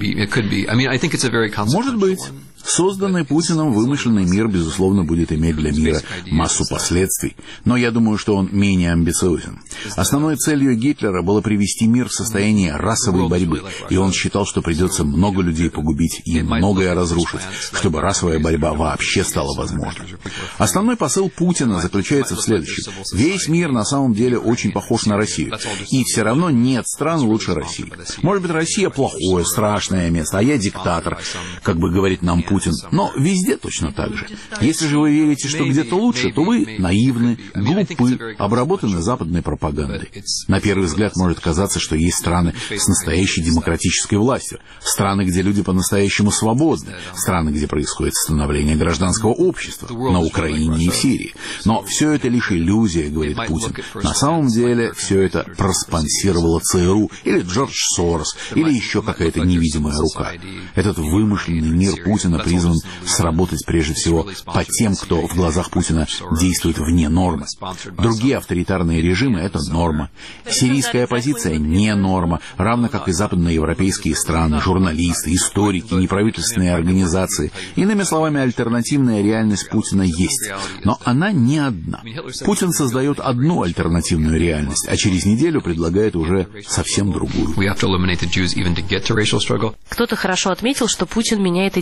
Может быть. Созданный Путиным вымышленный мир, безусловно, будет иметь для мира массу последствий, но я думаю, что он менее амбициозен. Основной целью Гитлера было привести мир в состояние расовой борьбы, и он считал, что придется много людей погубить и многое разрушить, чтобы расовая борьба вообще стала возможной. Основной посыл Путина заключается в следующем. Весь мир на самом деле очень похож на Россию, и все равно нет стран лучше России. Может быть, Россия плохое, страшное место, а я диктатор, как бы говорит нам Путин. Но везде точно так же. Если же вы верите, что где-то лучше, то вы наивны, глупы, обработаны западной пропагандой. На первый взгляд может казаться, что есть страны с настоящей демократической властью, страны, где люди по-настоящему свободны, страны, где происходит становление гражданского общества, на Украине и в Сирии. Но все это лишь иллюзия, говорит Путин. На самом деле все это проспонсировало ЦРУ, или Джордж Сорос, или еще какая-то невидимая рука. Этот вымышленный мир Путина призван сработать прежде всего по тем, кто в глазах Путина действует вне нормы. Другие авторитарные режимы — это норма. Сирийская оппозиция — не норма, равно как и западноевропейские страны, журналисты, историки, неправительственные организации. Иными словами, альтернативная реальность Путина есть. Но она не одна. Путин создает одну альтернативную реальность, а через неделю предлагает уже совсем другую. Кто-то хорошо отметил, что Путин меняет идеологию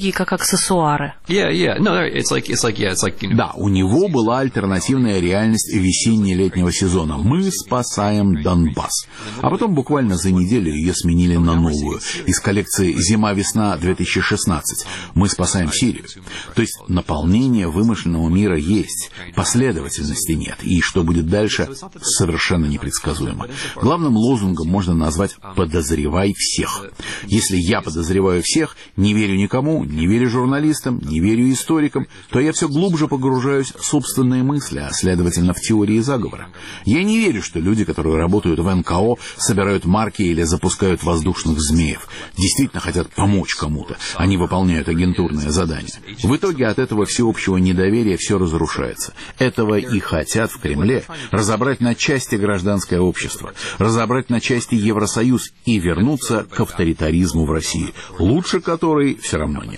технологии как аксессуары. Yeah, yeah. No, it's like, it's like, yeah, it's like, you know. Да, у него была альтернативная реальность весенне-летнего сезона. Мы спасаем Донбасс. А потом буквально за неделю ее сменили на новую. Из коллекции «Зима-весна две тысячи шестнадцать». Мы спасаем Сирию. То есть наполнение вымышленного мира есть, последовательности нет. И что будет дальше, совершенно непредсказуемо. Главным лозунгом можно назвать «подозревай всех». Если я подозреваю всех, не верю никому, не верю журналистам, не верю историкам, то я все глубже погружаюсь в собственные мысли, а следовательно в теории заговора. Я не верю, что люди, которые работают в эн ка о, собирают марки или запускают воздушных змеев, действительно хотят помочь кому-то, они выполняют агентурное задание. В итоге от этого всеобщего недоверия все разрушается. Этого и хотят в Кремле: разобрать на части гражданское общество, разобрать на части Евросоюз и вернуться к авторитаризму в России, лучше которой все равно нет.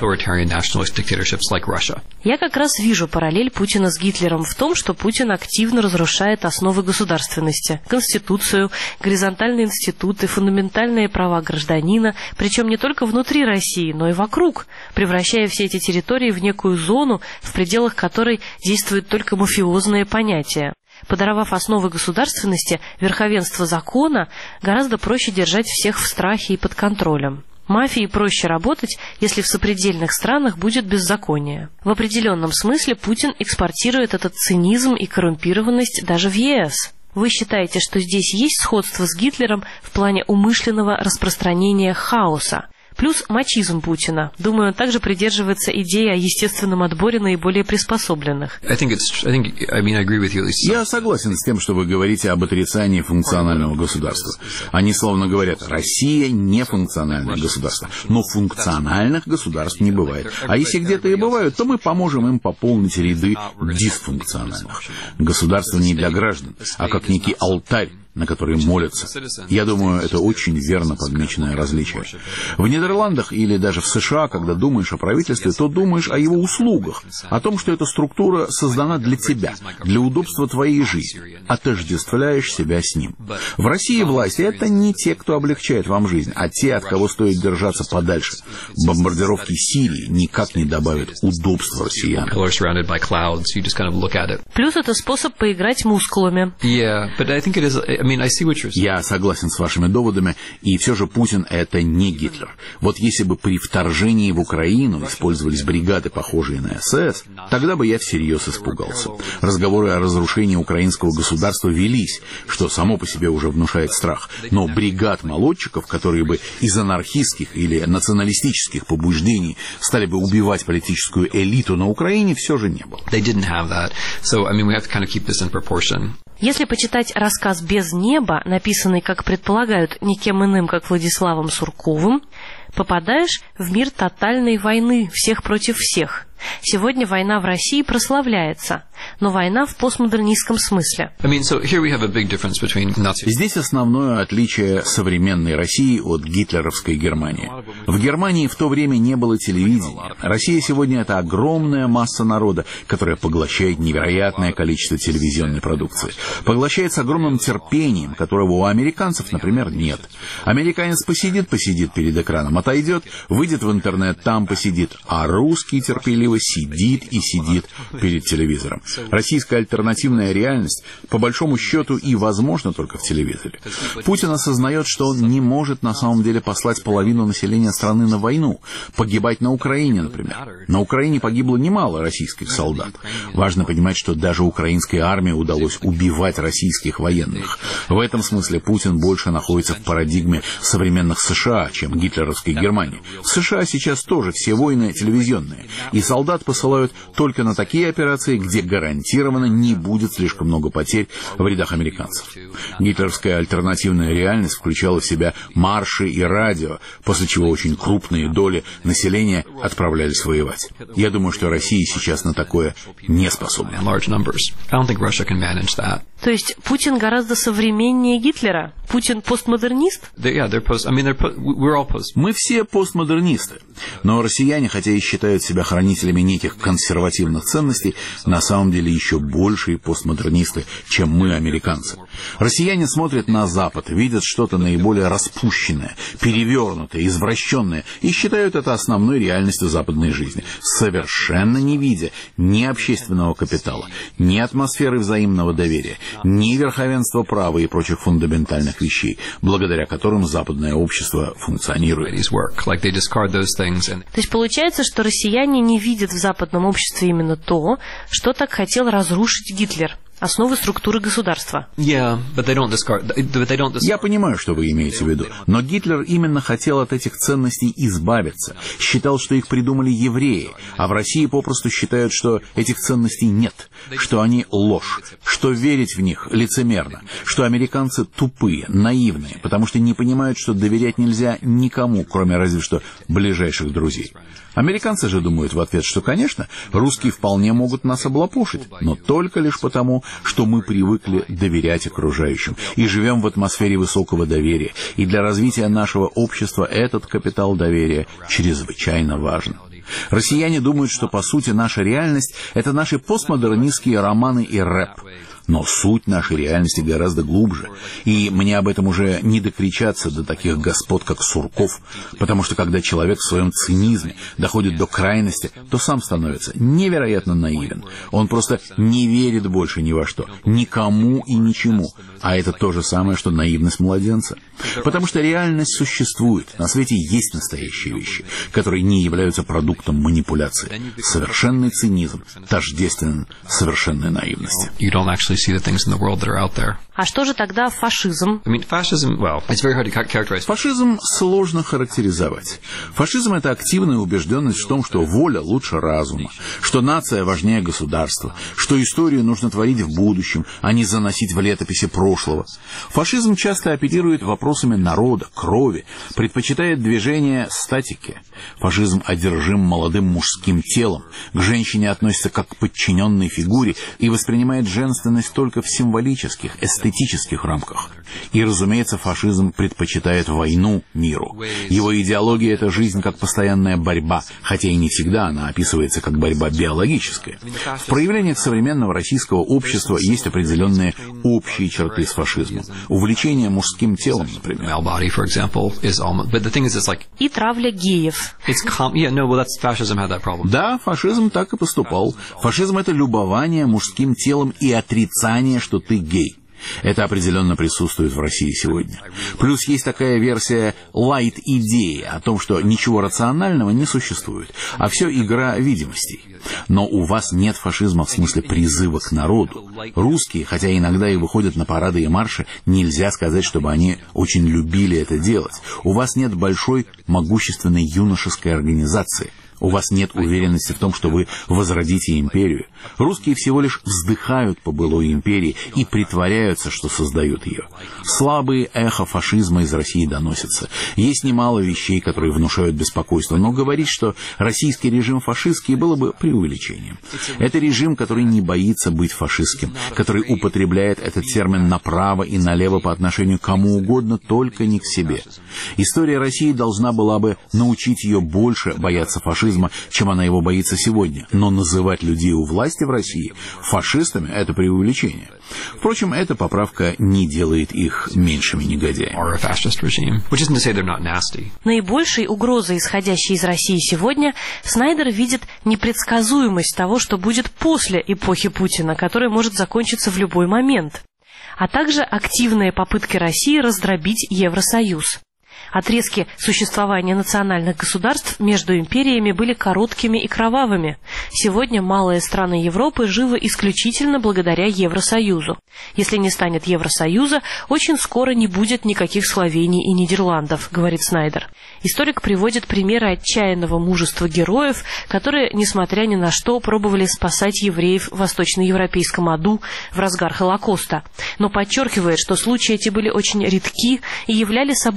Я как раз вижу параллель Путина с Гитлером в том, что Путин активно разрушает основы государственности, конституцию, горизонтальные институты, фундаментальные права гражданина, причем не только внутри России, но и вокруг, превращая все эти территории в некую зону, в пределах которой действуют только мафиозные понятия. Подорвав основы государственности, верховенство закона, гораздо проще держать всех в страхе и под контролем. Мафии проще работать, если в сопредельных странах будет беззаконие. В определенном смысле Путин экспортирует этот цинизм и коррумпированность даже в е эс. Вы считаете, что здесь есть сходство с Гитлером в плане умышленного распространения хаоса? Плюс мачизм Путина. Думаю, он также придерживается идеи о естественном отборе наиболее приспособленных. Я согласен с тем, что вы говорите об отрицании функционального государства. Они словно говорят: Россия не функциональное государство. Но функциональных государств не бывает. А если где-то и бывают, то мы поможем им пополнить ряды дисфункциональных. Государство не для граждан, а как некий алтарь, на который молятся. Я думаю, это очень верно подмеченное различие. В Нидерландах или даже в США, когда думаешь о правительстве, то думаешь о его услугах, о том, что эта структура создана для тебя, для удобства твоей жизни. Отождествляешь себя с ним. В России власть — это не те, кто облегчает вам жизнь, а те, от кого стоит держаться подальше. Бомбардировки Сирии никак не добавят удобства россиянам. Плюс это способ поиграть мускулами. Я согласен с вашими доводами, и все же Путин — это не Гитлер. Вот если бы при вторжении в Украину использовались бригады, похожие на эс эс, тогда бы я всерьез испугался. Разговоры о разрушении украинского государства велись, что само по себе уже внушает страх. Но бригад молодчиков, которые бы из анархистских или националистических побуждений стали бы убивать политическую элиту на Украине, все же не было. Если почитать рассказ «Без неба», написанный, как предполагают, никем иным, как Владиславом Сурковым, попадаешь в мир тотальной войны, всех против всех. Сегодня война в России прославляется, но война в постмодернистском смысле. Здесь основное отличие современной России от гитлеровской Германии. В Германии в то время не было телевидения. Россия сегодня — это огромная масса народа, которая поглощает невероятное количество телевизионной продукции. Поглощает с огромным терпением, которого у американцев, например, нет. Американец посидит-посидит перед экраном, отойдет, выйдет в интернет, там посидит, а русский терпеливый сидит и сидит перед телевизором. Российская альтернативная реальность, по большому счету, и возможна только в телевизоре. Путин осознает, что он не может на самом деле послать половину населения страны на войну, погибать на Украине, например. На Украине погибло немало российских солдат. Важно понимать, что даже украинской армии удалось убивать российских военных. В этом смысле Путин больше находится в парадигме современных США, чем гитлеровской Германии. В США сейчас тоже все войны телевизионные, и солдат посылают только на такие операции, где гарантированно не будет слишком много потерь в рядах американцев. Гитлеровская альтернативная реальность включала в себя марши и радио, после чего очень крупные доли населения отправлялись воевать. Я думаю, что Россия сейчас на такое не способна. То То есть Путин гораздо современнее Гитлера? Путин постмодернист? Yeah, they're post, I mean, they're po- we're all post. Мы все постмодернисты, но россияне, хотя и считают себя хранителями неких консервативных ценностей, на самом деле еще большие постмодернисты, чем мы, американцы. Россияне смотрят на Запад, видят что-то наиболее распущенное, перевернутое, извращенное и считают это основной реальностью западной жизни, совершенно не видя ни общественного капитала, ни атмосферы взаимного доверия, ни верховенства права и прочих фундаментальных вещей, благодаря которым западное общество функционирует. То есть получается, что россияне не видят в западном обществе именно то, что так хотел разрушить Гитлер. Основы структуры государства. Yeah, but they don't discard, but they don't discard. Я понимаю, что вы имеете в виду, но Гитлер именно хотел от этих ценностей избавиться, считал, что их придумали евреи, а в России попросту считают, что этих ценностей нет, что они ложь, что верить в них лицемерно, что американцы тупые, наивные, потому что не понимают, что доверять нельзя никому, кроме разве что ближайших друзей. Американцы же думают в ответ, что, конечно, русские вполне могут нас облапошить, но только лишь потому, что мы привыкли доверять окружающим и живем в атмосфере высокого доверия, и для развития нашего общества этот капитал доверия чрезвычайно важен. Россияне думают, что, по сути, наша реальность — это наши постмодернистские романы и рэп. Но суть нашей реальности гораздо глубже, и мне об этом уже не докричаться до таких господ, как Сурков, потому что когда человек в своем цинизме доходит до крайности, то сам становится невероятно наивен. Он просто не верит больше ни во что, никому и ничему, а это то же самое, что наивность младенца. Потому что реальность существует, на свете есть настоящие вещи, которые не являются продуктом манипуляции. Совершенный цинизм тождествен совершенной наивности. See the things in the world that are out there. А что же тогда фашизм? I mean, fascism, well, it's very hard to characterize. Фашизм сложно характеризовать. Фашизм — это активная убежденность в том, что воля лучше разума, что нация важнее государства, что историю нужно творить в будущем, а не заносить в летописи прошлого. Фашизм часто оперирует вопросами народа, крови, предпочитает движение статики. Фашизм одержим молодым мужским телом, к женщине относится как к подчиненной фигуре и воспринимает женственность только в символических, эстетических рамках. И, разумеется, фашизм предпочитает войну миру. Его идеология — это жизнь как постоянная борьба, хотя и не всегда она описывается как борьба биологическая. В проявлениях современного российского общества есть определенные общие черты с фашизмом. Увлечение мужским телом, например. И травля геев. Да, фашизм так и поступал. Фашизм — это любование мужским телом и отрицание, что ты гей. Это определенно присутствует в России сегодня. Плюс есть такая версия лайт-идеи о том, что ничего рационального не существует, а все игра видимостей. Но у вас нет фашизма в смысле призыва к народу. Русские, хотя иногда и выходят на парады и марши, нельзя сказать, чтобы они очень любили это делать. У вас нет большой, могущественной юношеской организации. У вас нет уверенности в том, что вы возродите империю. Русские всего лишь вздыхают по былой империи и притворяются, что создают ее. Слабые эхо фашизма из России доносятся. Есть немало вещей, которые внушают беспокойство, но говорить, что российский режим фашистский, было бы преувеличением. Это режим, который не боится быть фашистским, который употребляет этот термин направо и налево по отношению к кому угодно, только не к себе. История России должна была бы научить ее больше бояться фашизма, чем она его боится сегодня. Но называть людей у власти в России фашистами — это преувеличение. Впрочем, эта поправка не делает их меньшими негодяями. Наибольшей угрозой, исходящей из России сегодня, Снайдер видит непредсказуемость того, что будет после эпохи Путина, которая может закончиться в любой момент, а также активные попытки России раздробить Евросоюз. Отрезки существования национальных государств между империями были короткими и кровавыми. Сегодня малые страны Европы живы исключительно благодаря Евросоюзу. Если не станет Евросоюза, очень скоро не будет никаких Словений и Нидерландов, говорит Снайдер. Историк приводит примеры отчаянного мужества героев, которые, несмотря ни на что, пробовали спасать евреев в восточноевропейском аду в разгар Холокоста, но подчеркивает, что случаи эти были очень редки и являли собой достойные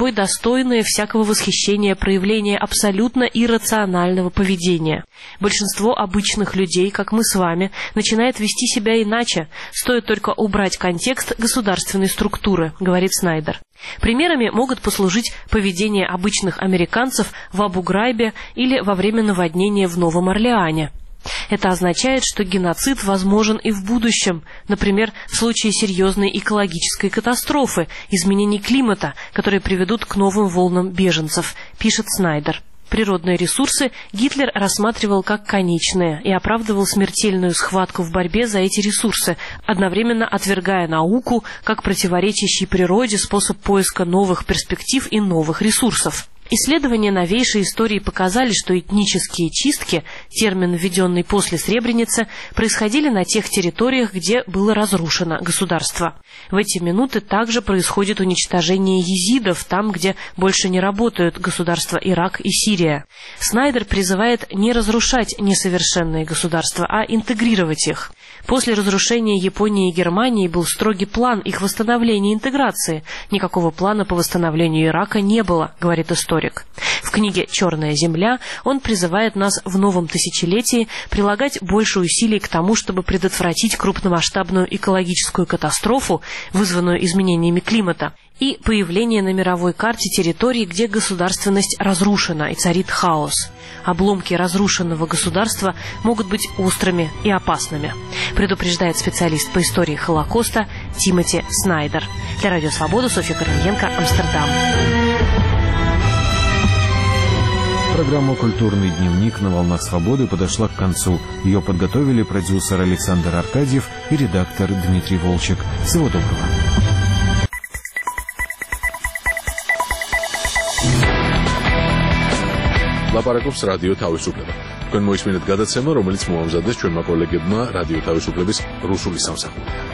достойное всякого восхищения проявление абсолютно иррационального поведения. Большинство обычных людей, как мы с вами, начинает вести себя иначе, стоит только убрать контекст государственной структуры, говорит Снайдер. Примерами могут послужить поведение обычных американцев в Абу-Грайбе или во время наводнения в Новом Орлеане. Это означает, что геноцид возможен и в будущем, например, в случае серьезной экологической катастрофы, изменений климата, которые приведут к новым волнам беженцев, пишет Снайдер. Природные ресурсы Гитлер рассматривал как конечные и оправдывал смертельную схватку в борьбе за эти ресурсы, одновременно отвергая науку как противоречащий природе способ поиска новых перспектив и новых ресурсов. Исследования новейшей истории показали, что этнические чистки, термин, введенный после Сребреницы, происходили на тех территориях, где было разрушено государство. В эти минуты также происходит уничтожение езидов там, где больше не работают государства Ирак и Сирия. Снайдер призывает не разрушать несовершенные государства, а интегрировать их. После разрушения Японии и Германии был строгий план их восстановления и интеграции. Никакого плана по восстановлению Ирака не было, говорит историк. В книге «Черная земля» он призывает нас в новом тысячелетии прилагать больше усилий к тому, чтобы предотвратить крупномасштабную экологическую катастрофу, вызванную изменениями климата, и появление на мировой карте территорий, где государственность разрушена и царит хаос. Обломки разрушенного государства могут быть острыми и опасными, предупреждает специалист по истории Холокоста Тимоти Снайдер. Для Радио Свобода Софья Корниенко, Амстердам. Программа «Культурный дневник» на «Волнах Свободы» подошла к концу. Ее подготовили продюсер Александр Аркадьев и редактор Дмитрий Волчек. Всего доброго. ლაპარაკობს რადიო თავისუფლება. თქვენ მოისმინეთ გადაცემა, რომელიც მოამზადეს ჩვენმა კოლეგებმა რადიო თავისუფლების რუსული სამსახური.